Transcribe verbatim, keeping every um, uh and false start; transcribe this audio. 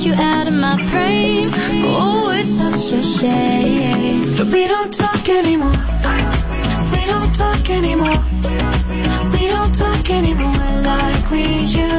you out of my brain. Oh, it's such a shame that we don't talk anymore. We don't talk anymore. We don't talk anymore like we used